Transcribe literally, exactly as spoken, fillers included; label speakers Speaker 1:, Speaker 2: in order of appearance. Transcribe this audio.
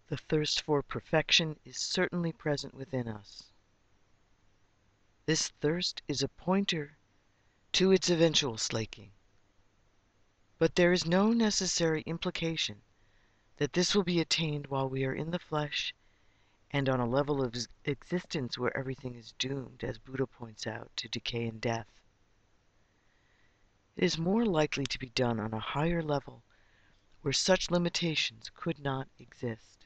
Speaker 1: The thirst for perfection is certainly present within us. This thirst is a pointer to its eventual slaking. But there is no necessary implication that this will be attained while we are in the flesh and on a level of existence where everything is doomed, as Buddha points out, to decay and death. It is more likely to be done on a higher level where such limitations could not exist.